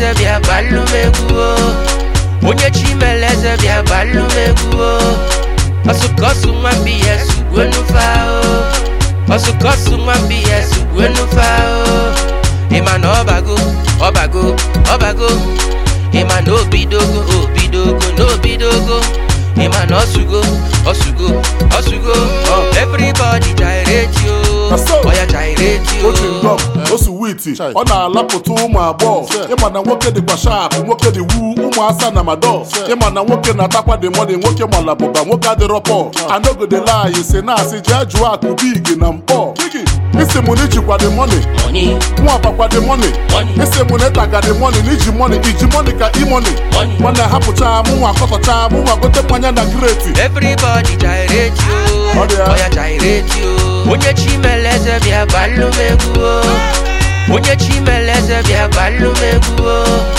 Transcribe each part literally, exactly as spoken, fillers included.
chimeleze bia balumegu onye chimeleze bia balumegu asukosu mwambi yesu gwenufao asukosu mwambi yesu gwenufao imano obago obago obago imano obidogo obidogo no bidogo imano osugo osugo osugo everybody gyrate you oya gyrate you Ochingom osuwiti ọ na-alapụta ụmụ agbọghọ ịma na nwoke dịkwa sharp nwoke dị wu ụmụ asa na mado ịma na nwoke na-atakwa dị mọni nwoke malabụba nwoke adịrọ pọ anọgode layi si na-asị jee jụọ akụ big na mpọ isi mụ n'ijikwa dị mọni nwa bakwa dị mọni isi mụ na-etaga dị mọni n'iji mọni iji mọni ka imọni mana hapụcha mụ nwa akọtọcha mụ nwa gote mmanya na greti everybody gyrate you oya gyrate you onye chimeleze bia balumegu onye chimeleze bia balumegu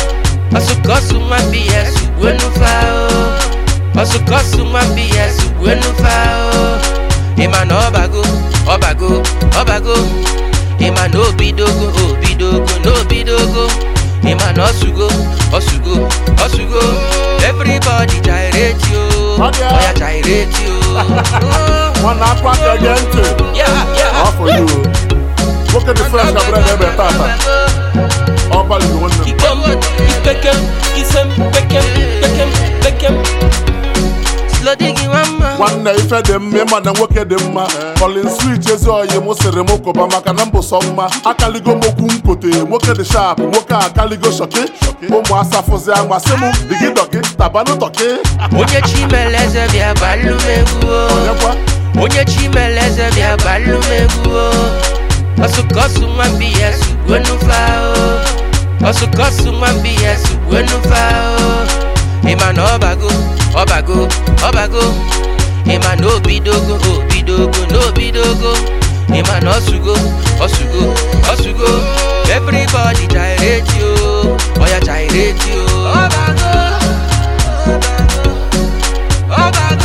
asukosu mwambi yesu gwenufao asukosu mwambi yesu gwenufao imano obago obago obago imano obidogo obidogo no bidogo imano osugo osugo osugo everybody gyrate you oya gyrate you One aqua gente. yeah yeah All for you. Look at the fresh cabra never tata. All by the one. Ikem, ipekem, isem, pekem, pekem, pekem. slow diggy mama One day fed them, me man and work at them. Calling sweet as all you must remoko bamaka number summa. Akaligo mokum kote, moke the sharp, moka akaligo shoke. Omo asafoze amasemu, digi doke, tabano toke. onye chimeleze bia balumegu onye chimeleze bia balumegu asukosu mwambi yesu gwenufao asukosu mwambi yesu gwenufao imano obago obago obago imano obidogo obidogo no bidogo imano osugo osugo osugo everybody gyrate you oya gyrate you obago obago obago